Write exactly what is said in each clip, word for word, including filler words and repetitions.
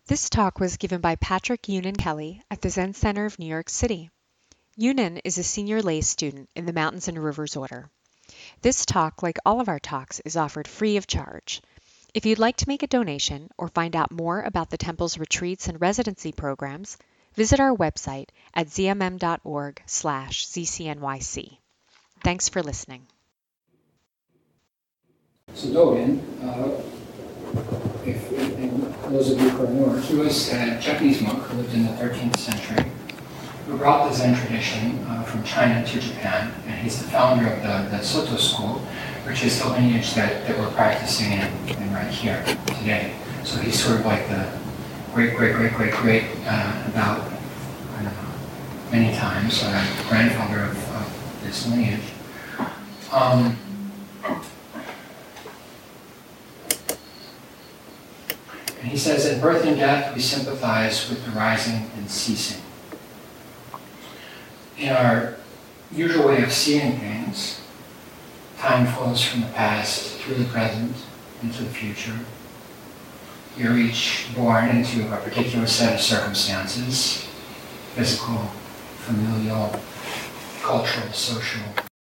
This talk was given by Patrick Yunan Kelly at the Zen Center of New York City. Yunan is a senior lay student in the Mountains and Rivers Order. This talk, like all of our talks, is offered free of charge. If you'd like to make a donation or find out more about the temple's retreats and residency programs, visit our website at z m m dot org slash z c n y c. Thanks for listening. So Dogen, uh, if, and those of you who are newer, he was a Japanese monk who lived in the thirteenth century, who brought the Zen tradition uh, from China to Japan, and he's the founder of the, the Soto school, which is the lineage that, that we're practicing in, in right here today. So he's sort of like the great, great, great, great, great, uh, about, I don't know, many times, uh, grandfather of, of this lineage. Um, and he says, in birth and death, we sympathize with the rising and ceasing. In our usual way of seeing things, time flows from the past through the present into the future. You're each born into a particular set of circumstances, physical, familial, cultural, social.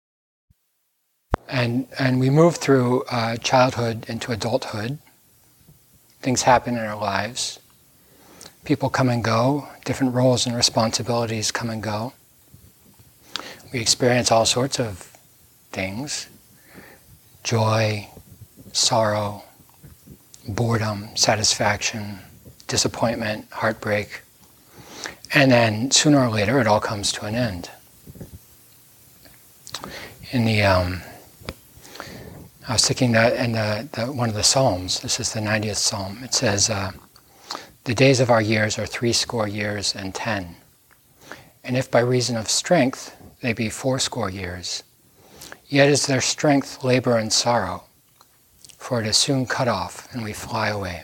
And, and we move through uh, childhood into adulthood. Things happen in our lives. People come and go. Different roles and responsibilities come and go. We experience all sorts of things. Joy, sorrow, boredom, satisfaction, disappointment, heartbreak. And then sooner or later it all comes to an end. In the, um, I was thinking that in the, the, one of the Psalms, this is the ninetieth Psalm, it says, uh, the days of our years are three score years and ten. And if by reason of strength they be fourscore years, yet is their strength labor and sorrow, for it is soon cut off, and we fly away.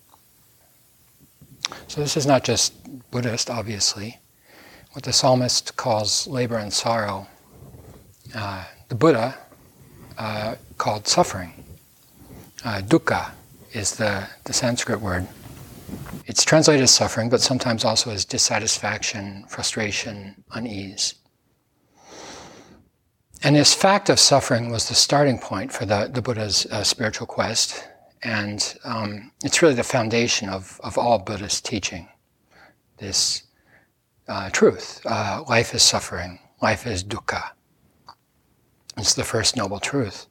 So this is not just Buddhist, obviously. What the psalmist calls labor and sorrow, uh, the Buddha uh, called suffering. Uh, dukkha is the, the Sanskrit word. It's translated as suffering, but sometimes also as dissatisfaction, frustration, unease. And this fact of suffering was the starting point for the, the Buddha's uh, spiritual quest, and um, it's really the foundation of, of all Buddhist teaching. This uh, truth, uh, life is suffering, life is dukkha. It's the first noble truth.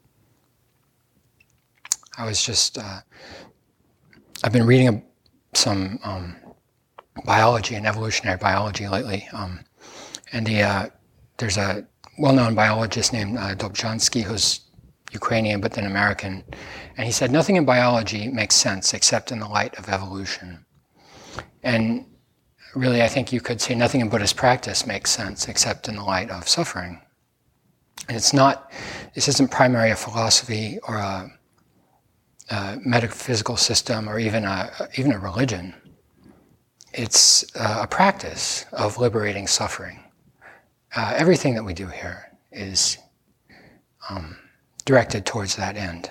I was just, uh, I've been reading a, some um, biology and evolutionary biology lately, um, and the, uh, there's a well-known biologist named uh, Dobzhansky, who's Ukrainian but then American, and he said nothing in biology makes sense except in the light of evolution. And really, I think you could say nothing in Buddhist practice makes sense except in the light of suffering. And it's not, this isn't primarily a philosophy or a, a metaphysical system or even a, even a religion. It's uh, a practice of liberating suffering. Uh, everything that we do here is um, directed towards that end.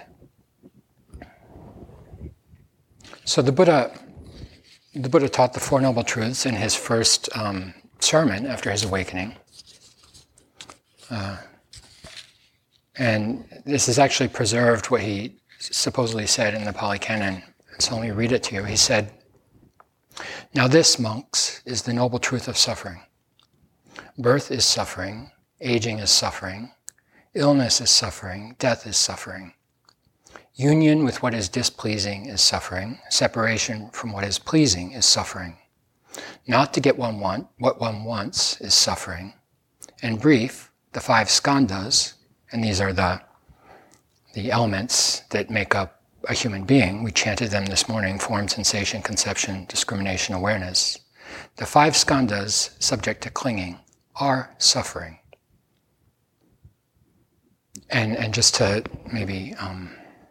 So the Buddha, the Buddha taught the Four Noble Truths in his first um, sermon after his awakening. Uh, and this is actually preserved what he supposedly said in the Pali Canon. So let me read it to you. He said, "Now this, monks, is the noble truth of suffering. Birth is suffering, aging is suffering, illness is suffering, death is suffering. Union with what is displeasing is suffering, separation from what is pleasing is suffering. Not to get one want, what one wants is suffering. In brief, the five skandhas, and these are the, the elements that make up a human being, we chanted them this morning, form, sensation, conception, discrimination, awareness. The five skandhas, subject to clinging, are suffering." And and just to maybe um,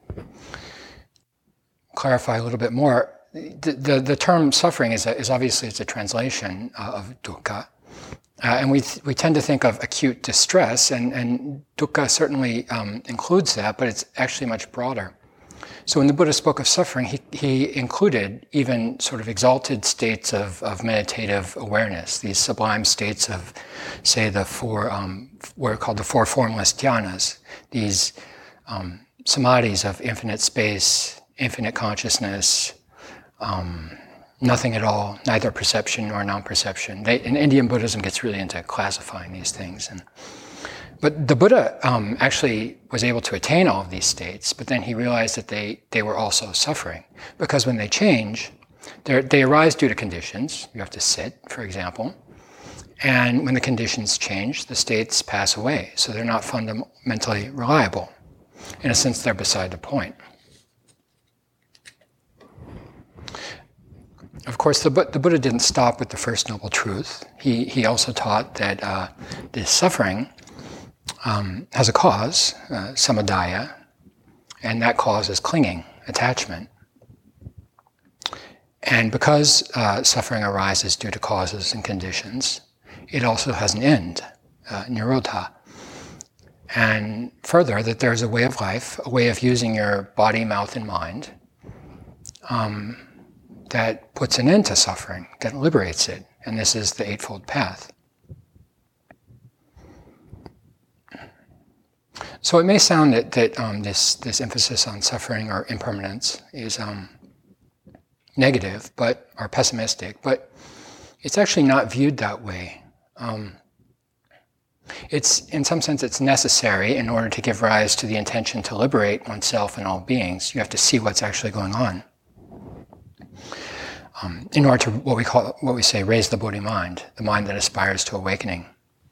clarify a little bit more, the, the, the term suffering is, a, is obviously it's a translation uh, of dukkha. Uh, and we th- we tend to think of acute distress, and, and dukkha certainly um, includes that, but it's actually much broader. So when the Buddha spoke of suffering, he, he included even sort of exalted states of, of meditative awareness, these sublime states of, say, the four, um, what are called the four formless dhyanas, these um, samadhis of infinite space, infinite consciousness, um, nothing at all, neither perception nor non-perception. They, and Indian Buddhism gets really into classifying these things. And But the Buddha um, actually was able to attain all of these states, but then he realized that they, they were also suffering. Because when they change, they arise due to conditions. You have to sit, for example. And when the conditions change, the states pass away. So they're not fundamentally reliable. In a sense, they're beside the point. Of course, the, the Buddha didn't stop with the First Noble Truth. He, he also taught that uh, this suffering Um, has a cause, uh, samadaya, and that cause is clinging, attachment. And because uh, suffering arises due to causes and conditions, it also has an end, uh, nirodha. And further, that there's a way of life, a way of using your body, mouth, and mind um, that puts an end to suffering, that liberates it. And this is the Eightfold Path. So it may sound that, that um, this, this emphasis on suffering or impermanence is um, negative, but or pessimistic, but it's actually not viewed that way. Um, it's, in some sense, it's necessary in order to give rise to the intention to liberate oneself and all beings. You have to see what's actually going on. Um, in order to, what we call, what we say, raise the Bodhi mind, the mind that aspires to awakening.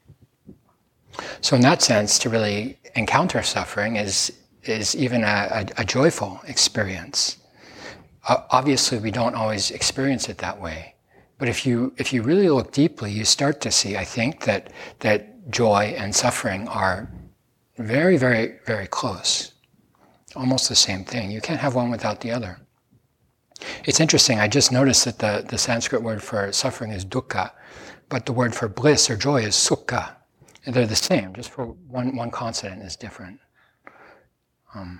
So in that sense, to really encounter suffering is is even a, a, a joyful experience. Uh, obviously, we don't always experience it that way. But if you if you really look deeply, you start to see, I think, that that joy and suffering are very, very, very close. Almost the same thing. You can't have one without the other. It's interesting, I just noticed that the, the Sanskrit word for suffering is dukkha, but the word for bliss or joy is sukha. And they're the same, just for one, one consonant is different. Um,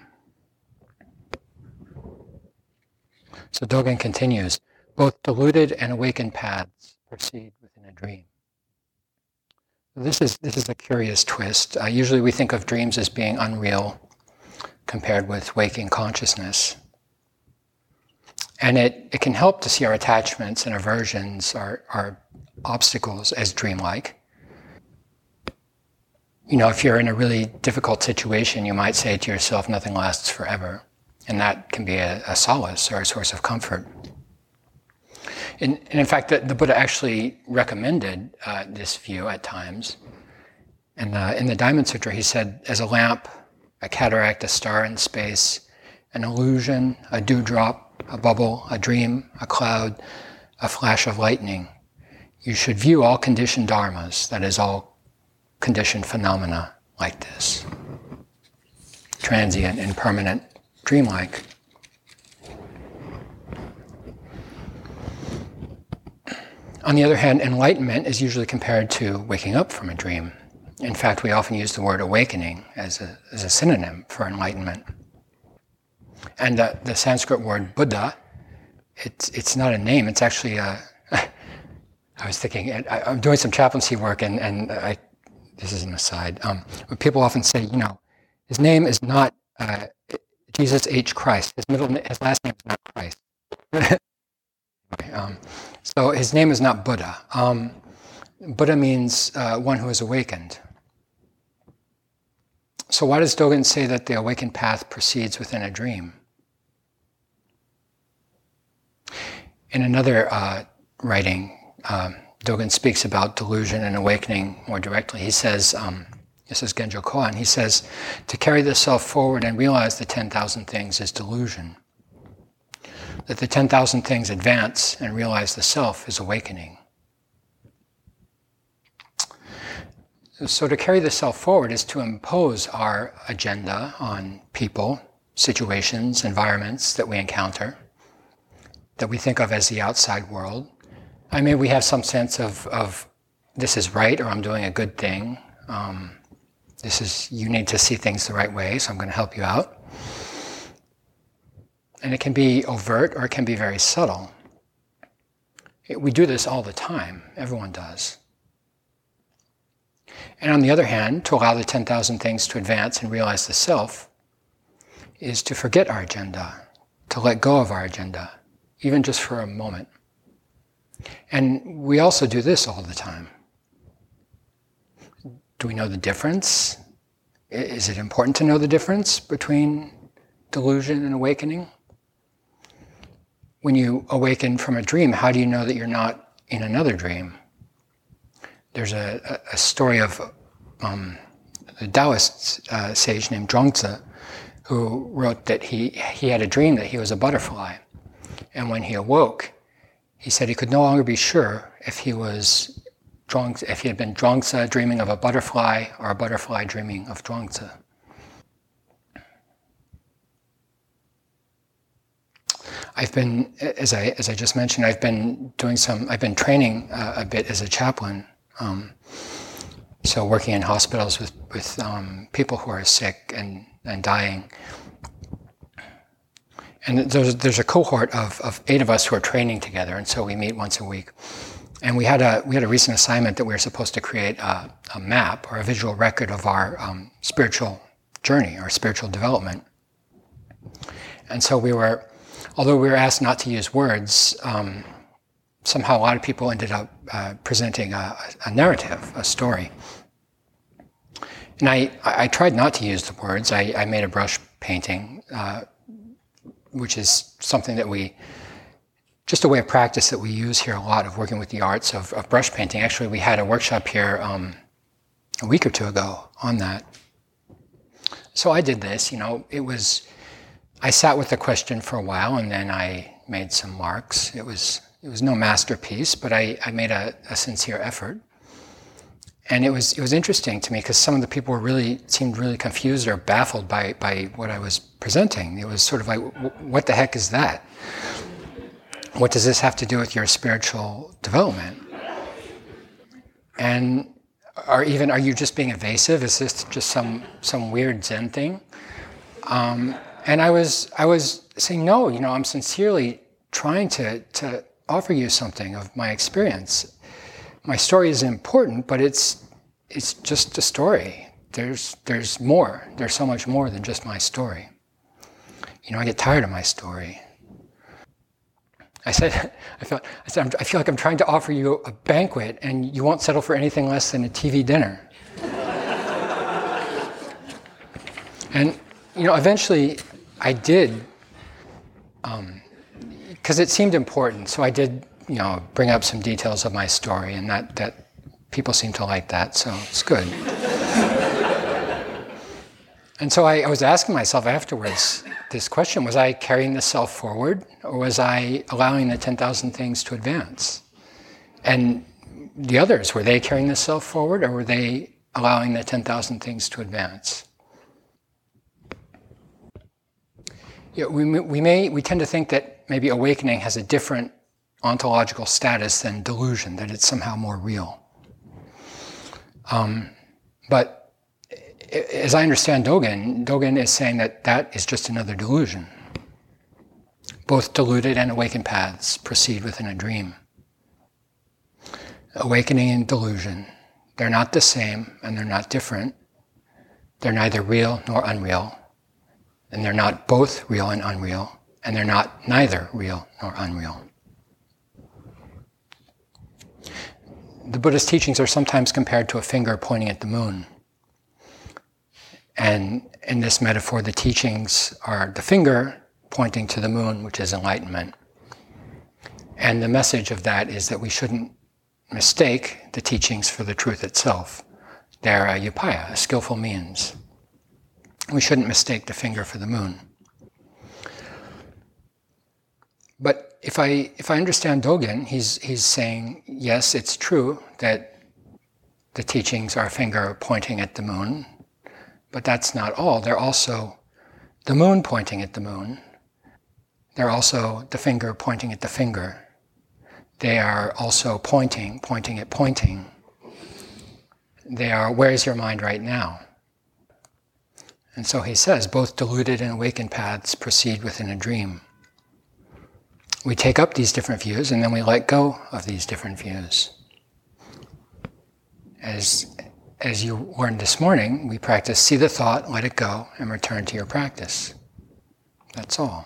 so Dogen continues, both deluded and awakened paths proceed within a dream. This is, this is a curious twist. Uh, usually we think of dreams as being unreal compared with waking consciousness. And it, it can help to see our attachments and aversions, our, our obstacles as dreamlike. You know, if you're in a really difficult situation, you might say to yourself, nothing lasts forever. And that can be a, a solace or a source of comfort. And, and in fact, the, the Buddha actually recommended uh, this view at times. And uh, in the Diamond Sutra, he said, as a lamp, a cataract, a star in space, an illusion, a dewdrop, a bubble, a dream, a cloud, a flash of lightning, you should view all conditioned dharmas, that is, all conditioned phenomena like this. Transient, impermanent, dreamlike. On the other hand, enlightenment is usually compared to waking up from a dream. In fact, we often use the word awakening as a, as a synonym for enlightenment. And the, the Sanskrit word Buddha, it's, it's not a name, it's actually a... I was thinking, I, I'm doing some chaplaincy work, and, and I, this is an aside, um, but people often say, you know, his name is not uh, Jesus H. Christ. His middle, his last name is not Christ. okay, um, so his name is not Buddha. Um, Buddha means uh, one who is awakened. So why does Dogen say that the awakened path proceeds within a dream? In another uh, writing, um, Dogen speaks about delusion and awakening more directly. He says, um, this is Genjo Koan, he says, to carry the self forward and realize the ten thousand things is delusion. That the ten thousand things advance and realize the self is awakening. So to carry the self forward is to impose our agenda on people, situations, environments that we encounter, that we think of as the outside world. I mean, we have some sense of, of this is right, or I'm doing a good thing. Um, this is, you need to see things the right way, so I'm going to help you out. And it can be overt or it can be very subtle. We do this all the time. Everyone does. And on the other hand, to allow the ten thousand things to advance and realize the self is to forget our agenda, to let go of our agenda, even just for a moment. And we also do this all the time. Do we know the difference? Is it important to know the difference between delusion and awakening? When you awaken from a dream, how do you know that you're not in another dream? There's a, a story of um, a Taoist uh, sage named Zhuangzi who wrote that he, he had a dream that he was a butterfly. And when he awoke, he said he could no longer be sure if he was Zhuangzi, if he had been Zhuangzi dreaming of a butterfly or a butterfly dreaming of Zhuangzi. I've been, as I as I just mentioned, I've been doing some, I've been training uh, a bit as a chaplain. Um, so working in hospitals with, with um, people who are sick and, and dying. And there's, there's a cohort of, of eight of us who are training together, and so we meet once a week. And we had a we had a recent assignment that we were supposed to create a, a map or a visual record of our um, spiritual journey, our spiritual development. And so we were, although we were asked not to use words, um, somehow a lot of people ended up uh, presenting a, a narrative, a story. And I, I tried not to use the words. I, I made a brush painting, uh, which is something that we, just a way of practice that we use here a lot of working with the arts of, of brush painting. Actually, we had a workshop here um, a week or two ago on that. So I did this, you know, it was, I sat with the question for a while and then I made some marks. It was it was no masterpiece, but I, I made a, a sincere effort. And it was it was interesting to me because some of the people were really seemed really confused or baffled by, by what I was presenting. It was sort of like, what the heck is that? What does this have to do with your spiritual development? And or even, are you just being evasive? Is this just some some weird Zen thing? Um, and I was I was saying, no, you know, I'm sincerely trying to to offer you something of my experience. My story is important, but it's it's just a story. There's there's more. There's so much more than just my story. You know, I get tired of my story. I said, I felt, I said, I feel like I'm trying to offer you a banquet, and you won't settle for anything less than a T V dinner. And you know, eventually, I did, because um, it seemed important. So I did, you know, bring up some details of my story, and that that people seem to like that. So it's good. And so I, I was asking myself afterwards this question: was I carrying the self forward, or was I allowing the ten thousand things to advance? And the others, were they carrying the self forward, or were they allowing the ten thousand things to advance? Yeah, we, we may we tend to think that maybe awakening has a different ontological status than delusion, that it's somehow more real. Um, but as I understand Dogen, Dogen is saying that that is just another delusion. Both deluded and awakened paths proceed within a dream. Awakening and delusion, they're not the same and they're not different. They're neither real nor unreal. And they're not both real and unreal. And they're not neither real nor unreal. The Buddha's teachings are sometimes compared to a finger pointing at the moon. And in this metaphor, the teachings are the finger pointing to the moon, which is enlightenment. And the message of that is that we shouldn't mistake the teachings for the truth itself. They're a upaya, a skillful means. We shouldn't mistake the finger for the moon. But if I if I understand Dogen, he's he's saying, yes, it's true that the teachings are a finger pointing at the moon, but that's not all. They're also the moon pointing at the moon. They're also the finger pointing at the finger. They are also pointing, pointing at pointing. They are, where's your mind right now? And so he says, both deluded and awakened paths proceed within a dream. we take up these different views and then we let go of these different views. As, as you learned this morning, we practice see the thought, let it go, and return to your practice. That's all.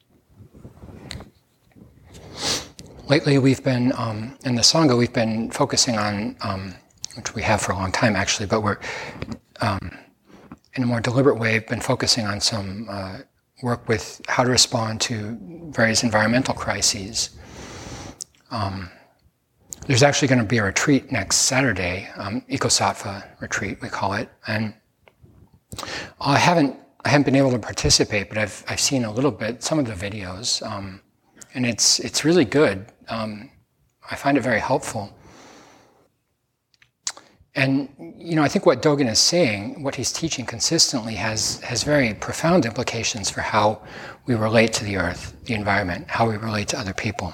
Lately we've been, um, in the Sangha, we've been focusing on, um, which we have for a long time actually, but we're, um, in a more deliberate way, been focusing on some uh, work with how to respond to various environmental crises. Um, there's actually going to be a retreat next Saturday, um, Ecosattva retreat, we call it, and I haven't I haven't been able to participate, but I've I've seen a little bit, some of the videos, um, and it's it's really good. Um, I find it very helpful. And, you know, I think what Dogen is saying, what he's teaching consistently has, has very profound implications for how we relate to the earth, the environment, how we relate to other people.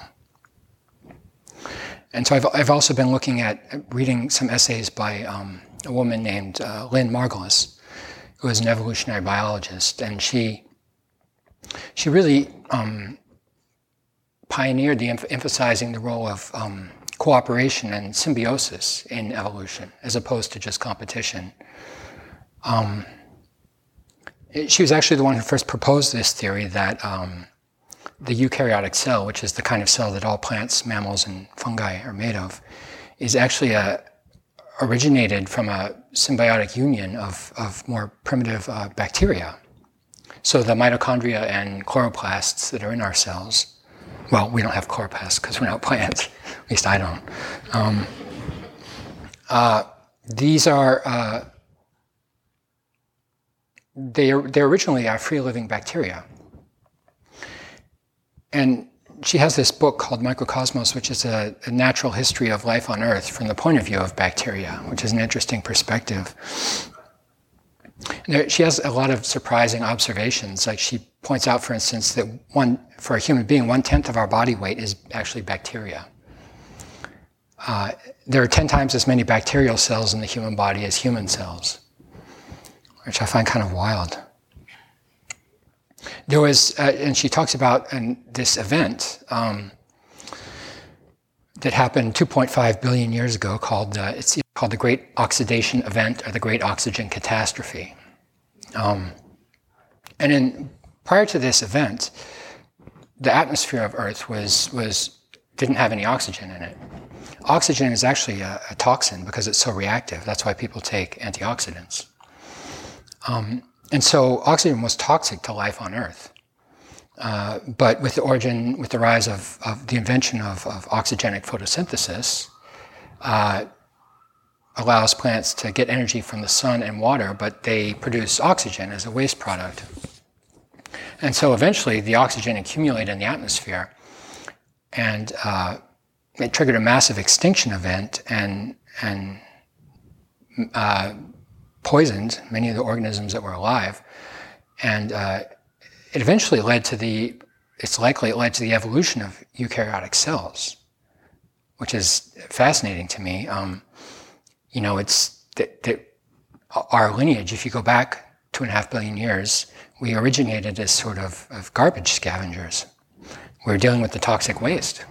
And so I've, I've also been looking at, reading some essays by um, a woman named uh, Lynn Margulis, who is an evolutionary biologist, and she, she really um, pioneered the em- emphasizing the role of um, cooperation and symbiosis in evolution, as opposed to just competition. Um, it, she was actually the one who first proposed this theory that um, the eukaryotic cell, which is the kind of cell that all plants, mammals, and fungi are made of, is actually a, originated from a symbiotic union of, of more primitive uh, bacteria. So the mitochondria and chloroplasts that are in our cells, well, we don't have chloroplasts because we're not plants. At least I don't. Um, uh, these are, uh, they they originally are free-living bacteria. And she has this book called Microcosmos, which is a, a natural history of life on Earth from the point of view of bacteria, which is an interesting perspective. There, she has a lot of surprising observations. Like she points out, for instance, that one for a human being, one-tenth of our body weight is actually bacteria. Uh, there are ten times as many bacterial cells in the human body as human cells, which I find kind of wild. There was, uh, and she talks about an, this event um, that happened two point five billion years ago called, uh, it's called the Great Oxidation Event or the Great Oxygen Catastrophe. Um, and in, prior to this event, the atmosphere of Earth was, was, didn't have any oxygen in it. Oxygen is actually a, a toxin because it's so reactive. That's why people take antioxidants. Um, and so oxygen was toxic to life on Earth. Uh, but with the origin, with the rise of, of the invention of, of oxygenic photosynthesis, uh, allows plants to get energy from the sun and water, but they produce oxygen as a waste product. And so eventually the oxygen accumulated in the atmosphere, and uh, it triggered a massive extinction event and, and uh, poisoned many of the organisms that were alive. And uh, it eventually led to the, it's likely it led to the evolution of eukaryotic cells, which is fascinating to me. Um, you know, it's that, that our lineage, if you go back two and a half billion years, we originated as sort of, of garbage scavengers. We were dealing with the toxic waste.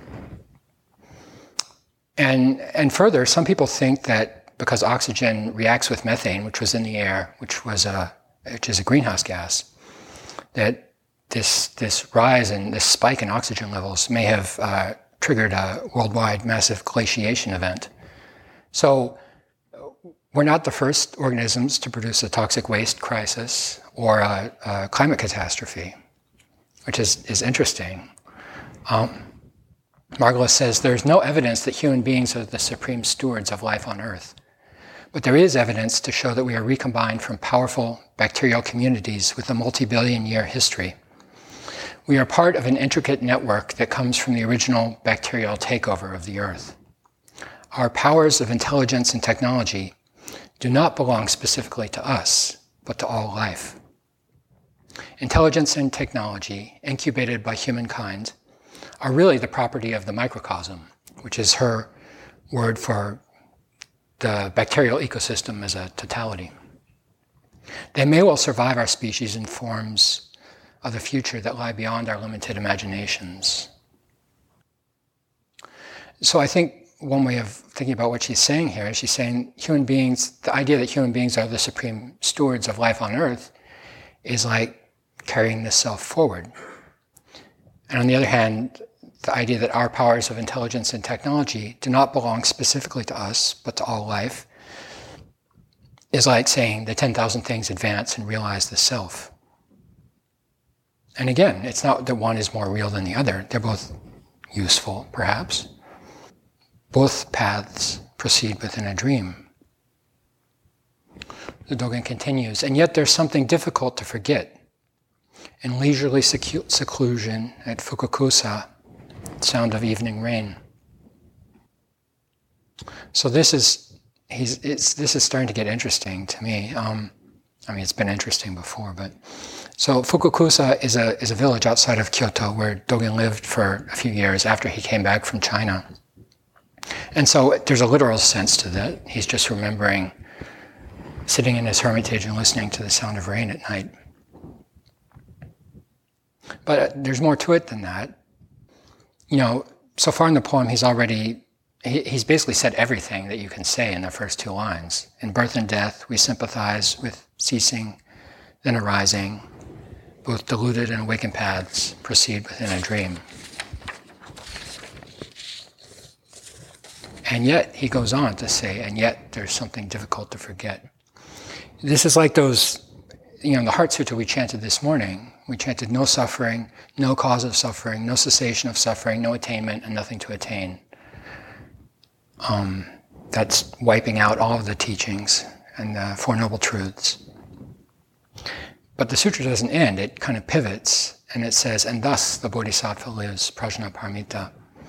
And, and further, some people think that because oxygen reacts with methane, which was in the air, which was a, which is a greenhouse gas, that this this rise and this spike in oxygen levels may have uh, triggered a worldwide massive glaciation event. So we're not the first organisms to produce a toxic waste crisis or a, a climate catastrophe, which is, is interesting. Um, Margulis says there's no evidence that human beings are the supreme stewards of life on Earth. But there is evidence to show that we are recombined from powerful bacterial communities with a multi-billion year history. We are part of an intricate network that comes from the original bacterial takeover of the Earth. Our powers of intelligence and technology do not belong specifically to us, but to all life. Intelligence and technology, incubated by humankind, are really the property of the microcosm, which is her word for the bacterial ecosystem as a totality. They may well survive our species in forms of the future that lie beyond our limited imaginations. So I think one way of thinking about what she's saying here is she's saying human beings, the idea that human beings are the supreme stewards of life on earth is like carrying this self forward. And on the other hand, the idea that our powers of intelligence and technology do not belong specifically to us, but to all life, is like saying the ten thousand things advance and realize the self. And again, it's not that one is more real than the other. They're both useful, perhaps. Both paths proceed within a dream. The Dogen continues, and yet there's something difficult to forget. In leisurely secu- seclusion at Fukukusa, sound of evening rain. So this is he's it's this is starting to get interesting to me. Um, I mean, it's been interesting before, but so Fukukusa is a is a village outside of Kyoto where Dogen lived for a few years after he came back from China. And so there's a literal sense to that. He's just remembering sitting in his hermitage and listening to the sound of rain at night. But uh, there's more to it than that. You know, so far in the poem, he's already, he, he's basically said everything that you can say in the first two lines. In birth and death, we sympathize with ceasing, then arising. Both deluded and awakened paths proceed within a dream. And yet, he goes on to say, and yet there's something difficult to forget. This is like those, you know, the Heart Sutta we chanted this morning. We chanted no suffering, no cause of suffering, no cessation of suffering, no attainment, and nothing to attain. Um, that's wiping out all of the teachings and the Four Noble Truths. But the sutra doesn't end. It kind of pivots, and it says, and thus the Bodhisattva lives, Prajnaparamita.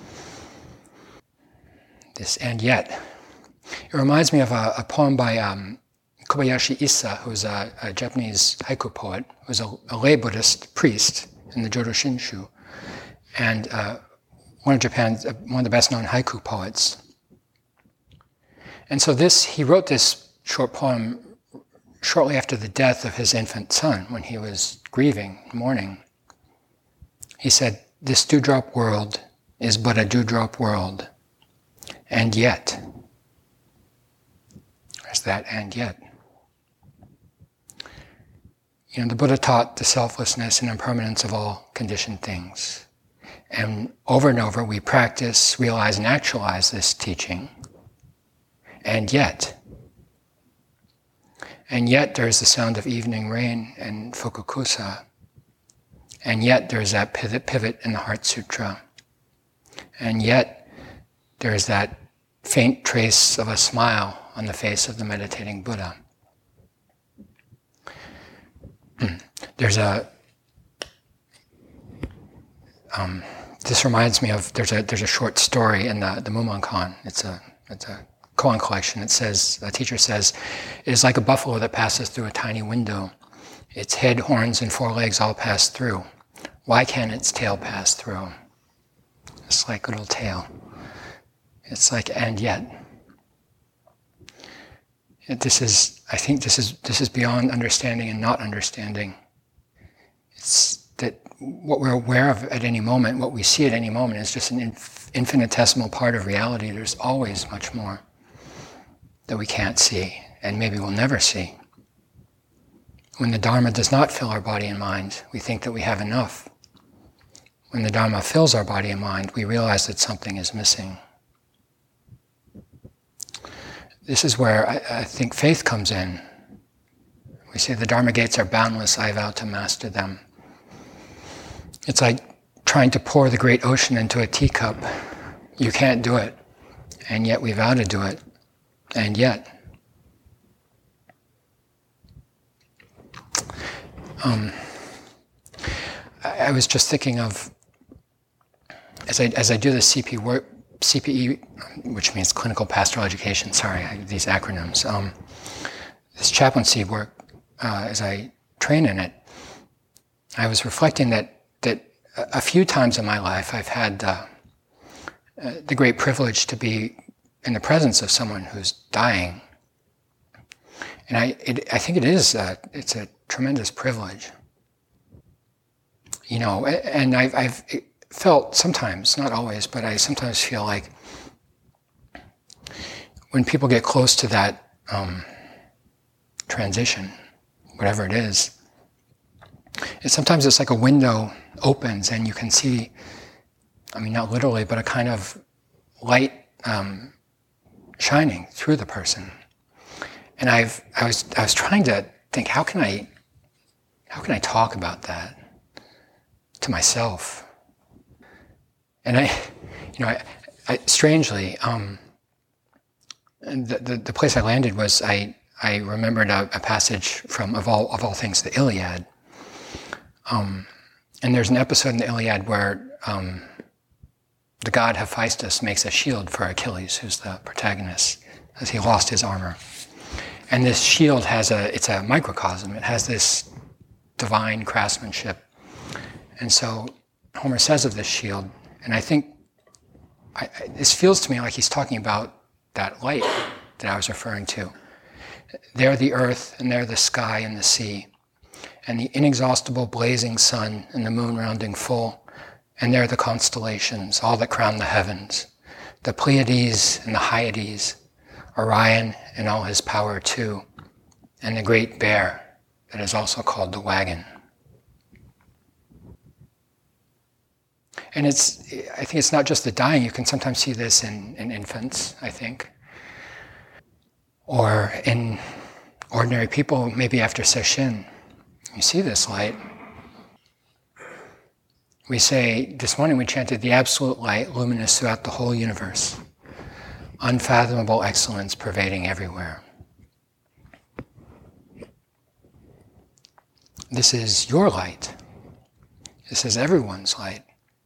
This and yet. It reminds me of a, a poem by um, Kobayashi Issa, who's a, a Japanese haiku poet, who's a, a lay Buddhist priest in the Jodo Shinshu, and uh, one of Japan's, uh, one of the best-known haiku poets. And so this, he wrote this short poem shortly after the death of his infant son, when he was grieving, mourning. He said, "This dewdrop world is but a dewdrop world, and yet." There's that and yet. You know, the Buddha taught the selflessness and impermanence of all conditioned things. And over and over we practice, realize, and actualize this teaching. And yet, and yet there's the sound of evening rain in Fukukusa. And yet there's that pivot, pivot in the Heart Sutra. And yet there's that faint trace of a smile on the face of the meditating Buddha. There's a, um, this reminds me of, there's a there's a short story in the, the Mumonkan. It's a, it's a koan collection. It says, the teacher says, it is like a buffalo that passes through a tiny window. Its head, horns, and forelegs all pass through. Why can't its tail pass through? It's like a little tail. It's like, and yet. This is, I think this is this is beyond understanding and not understanding. It's that what we're aware of at any moment, what we see at any moment, is just an inf- infinitesimal part of reality. There's always much more that we can't see, and maybe we'll never see. When the Dharma does not fill our body and mind, we think that we have enough. When the Dharma fills our body and mind, we realize that something is missing. This is where I, I think faith comes in. We say the Dharma gates are boundless, I vow to master them. It's like trying to pour the great ocean into a teacup. You can't do it, and yet we vow to do it, and yet. Um, I, I was just thinking of, as I as I do the C P work, C P E, which means Clinical Pastoral Education, sorry, I, these acronyms. Um, this chaplaincy work, uh, as I train in it, I was reflecting that that a few times in my life I've had uh, uh, the great privilege to be in the presence of someone who's dying, and I it, I think it is uh, it's a tremendous privilege. You know, and I've, I've felt sometimes, not always, but I sometimes feel like when people get close to that um, transition, whatever it is, it, sometimes it's like a window opens and you can see, I mean, not literally, but a kind of light um, shining through the person. And I've, I was, I was trying to think, how can I, how can I talk about that to myself? And I, you know, I, I strangely, um, the, the the place I landed was I I remembered a, a passage from of all of all things the Iliad. Um, and there's an episode in the Iliad where um, the god Hephaestus makes a shield for Achilles, who's the protagonist, as he lost his armor. And this shield has a, it's a microcosm. It has this divine craftsmanship. And so Homer says of this shield, and I think I, I, this feels to me like he's talking about that light that I was referring to. There the earth, and there the sky and the sea, and the inexhaustible blazing sun and the moon rounding full, and there the constellations, all that crown the heavens, the Pleiades and the Hyades, Orion and all his power too, and the great bear that is also called the wagon. And it's, I think it's not just the dying. You can sometimes see this in, in infants, I think. Or in ordinary people, maybe after Sesshin. You see this light. We say, this morning we chanted the absolute light, luminous throughout the whole universe. Unfathomable excellence pervading everywhere. This is your light. This is everyone's light.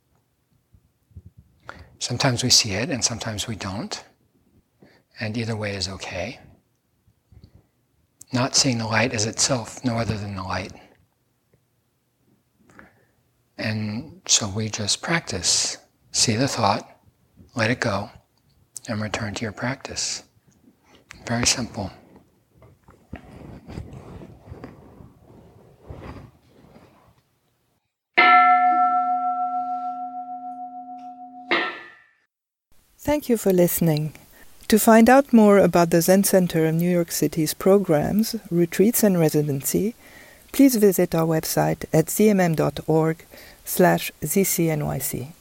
Sometimes we see it and sometimes we don't. And either way is okay. Not seeing the light is itself no other than the light. And so we just practice. See the thought, let it go, and return to your practice. Very simple. Thank you for listening. To find out more about the Zen Center of New York City's programs, retreats and residency, please visit our website at z m m dot org slash z c n y c.